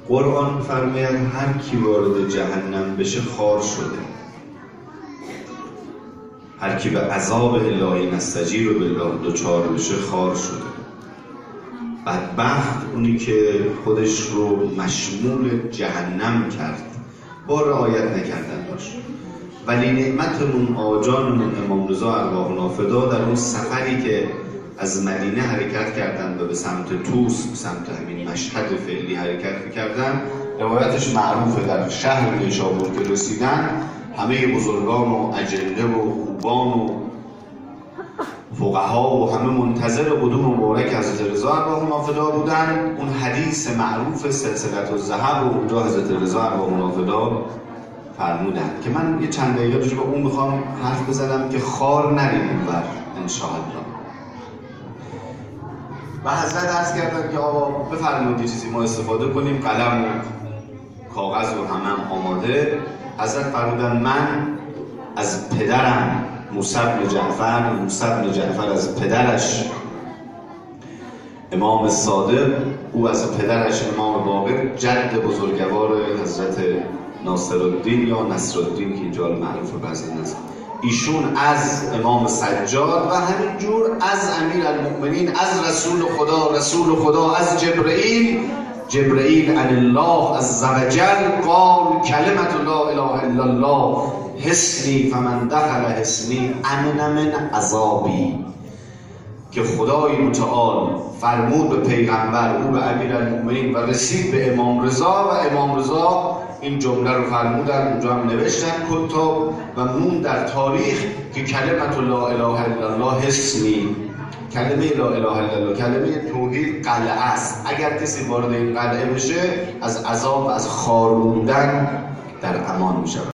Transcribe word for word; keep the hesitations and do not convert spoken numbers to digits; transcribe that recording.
قرآن می‌فرماید هر کی وارد جهنم بشه خار شده، هر کی به عذاب الهی نستجیر بالله دچار بشه خار شده. بدبخت اونی که خودش رو مشمول جهنم کرد با رعایت نکردن باشه. ولی نعمتمون آجانمون امام رضا ارواح نافدا در اون سفری که از مدینه حرکت کردن و به سمت طوس، به سمت همین مشهد فعلی حرکت کردن، روایتش معروفه. در شهر نیشابور که رسیدن، همه بزرگان و اجنده و خوبان و فقها و همه منتظر قدوم مبارک حضرت رضا ارواح نافدا بودن. اون حدیث معروف سلسله الذهب و اونجا حضرت رضا ارواح نافدا فرمودن که من یه چند دقیقه توش با اون میخوام حرف بزنم که خار نریم اونور انشاءالله. و حضرت عرض کردن که آقا بفرمایید یه چیزی ما استفاده کنیم، قلم و کاغذ و همه آماده. حضرت فرمودن من از پدرم موسی بن جعفر، موسی بن جعفر از پدرش امام صادق، او از پدرش امام باقر، جد بزرگوار حضرت ناصرالدین یا نصرالدین که اینجا معروف بعضی الناس، ایشون از امام سجاد و همینجور از امیر المؤمنین، از رسول خدا، رسول خدا از جبرئیل، جبرئیل عن الله عز وجل قال کلمت لا اله الا الله حسنی فمن دخل حسنی امن من عذابی، که خدای متعال فرمود به پیغمبر، او به امیر المؤمنین و رسید به امام رضا و امام رضا این جمله رو فرمودن، اونجا هم نوشتن کتاب و مون در تاریخ که کلمت لا اله الا الله حسنی، کلمه لا اله الا الله، کلمه توحید قلعه است. اگر کسی وارد این قلعه بشه از عذاب و از خار موندن در امان میشه.